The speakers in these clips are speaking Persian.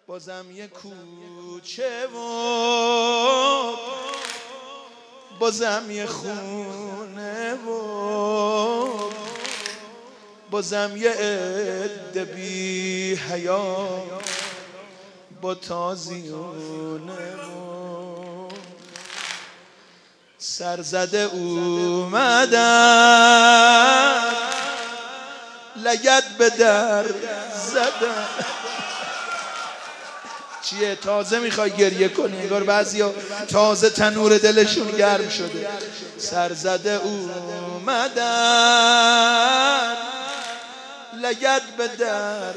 بازم یه کوچه و بازم یه خونه و بازم یه عده بی حیا با تازیونه و سرزده اومدن لگد به در زدن. چیه تازه میخوای گریه کنی؟ انگار بعضیا تازه تنور دلشون گرم شده. سرزده اومدن لگد به در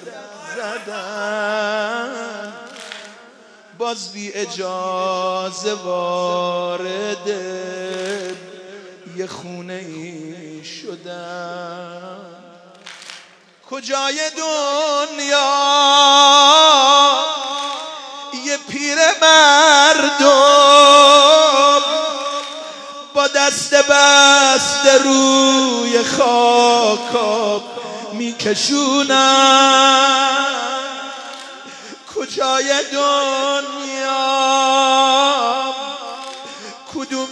زدن باز بی اجازه وارد یه خونه ای شدن. کجای دنیا یه پیر مردم با دست بسته روی خاک میکشونن. کجای دنیا کدوم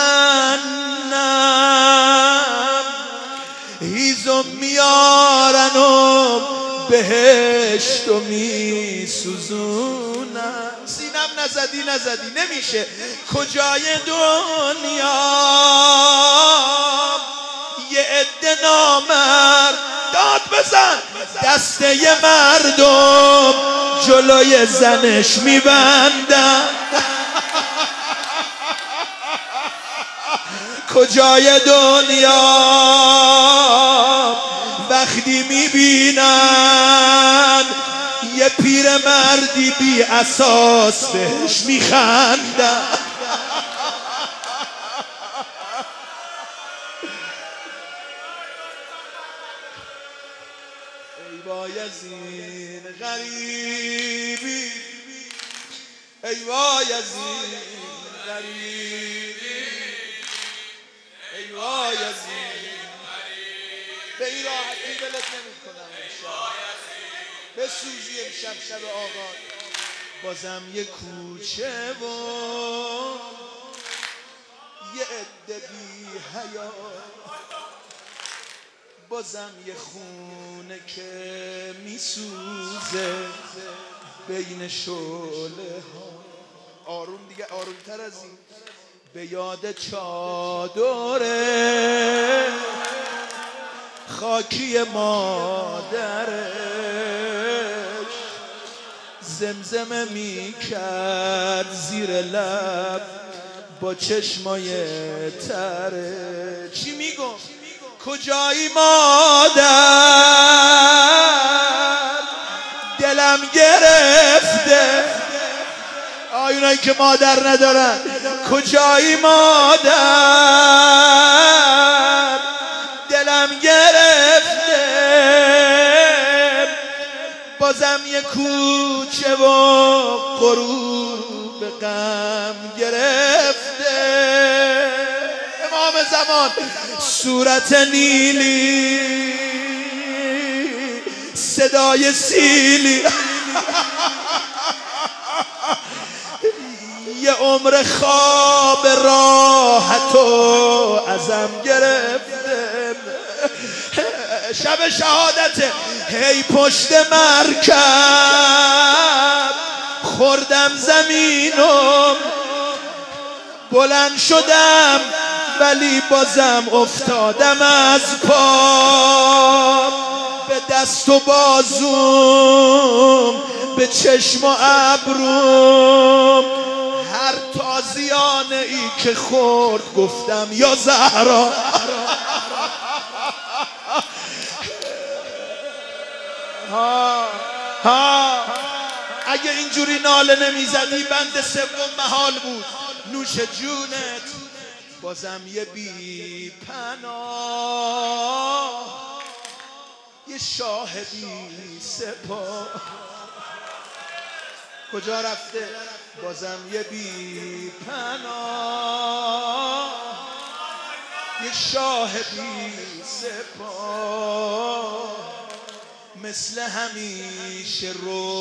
جهنم هیزم میارن و بهشت و میسوزونن. سینم نزدی نمیشه. کجای دنیا یه عده نامرد داد بزن دسته ی مردم جلوی زنش میبندن. کجای دنیا وقتی میبینن یه پیر مردی بی اساس بهش میخندن. ای وای از این غریبی ای وای از این غریبی ای وای از این به این راحتی ولت نمی کنم امشب بسوزی امشب شب آقا. بازم یه کوچه و یه عده بی حیا بازم یه خونه که میسوزه بین شعله ها. آروم دیگه آرومتر از این. به یاد چادره خاکی مادرش زمزمه میکرد زیر لب با چشمای تره. چی میگم؟ کجایی مادر دلم گرفته. آیونایی که مادر ندارن کجایی مادر دلم گرفته. بازم یه کوچه و غروب غم گرفته. امام زمان صورت نیلی صدای سیلی یه عمر خواب راحت و ازم گرفته. شب شهادته هی پشت مرکب خوردم زمینم بلند شدم ولی بازم افتادم از پا. به دست و بازوم به چشم و ابروم هر تازیانه ای که خورد گفتم یا زهرا. اگه اینجوری ناله نمیزدی بند سوم محال بود. نوش جونت. بازم یه بی پناه یه شاه بی سپاه کجا رفته؟ بازم یه بی پناه یه شاه بی سپاه مثل همیشه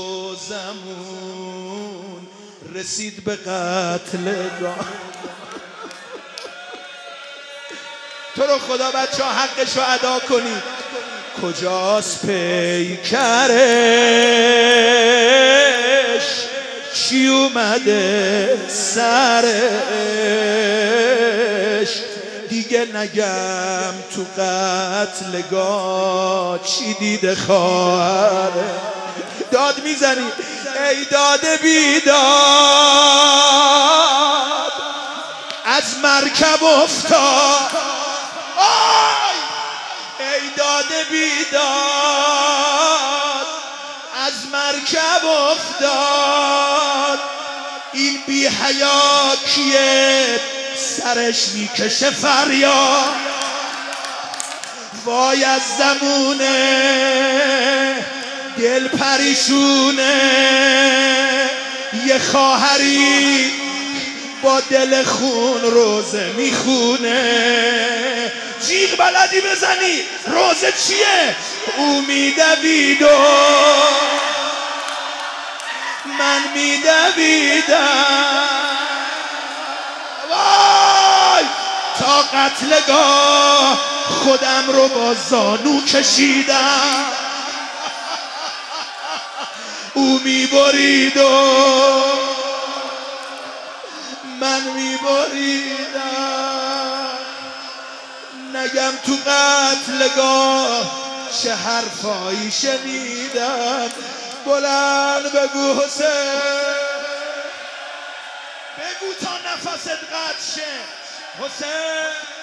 روزمون رسید به قتلگاه. تو رو خدا بچه ها حقش رو ادا کنید. کجاست پیکرش؟ چی اومده سرش؟ دیگه نگم تو قتلگاه چی دیده خواهره. داد میزنی ای داد بیداد از مرکب افتاد. ای داد بیداد از مرکب افتاد. این بی حیا کیه سرش میکشه فریاد. وای از زمونه دل پریشونه یه خواهری با دل خون روزه میخونه. جیغ بلدی بزنی روزه چیه؟ او میدوید و من میدویدم وای تا قتلگاه خودم رو با زانو کشیدم. او میبرید و من میبریدم. نگم تو قتلگاه چه حرفایی شنیدم. بلند بگو حسین، بگو تا نفست قطع شه حسین.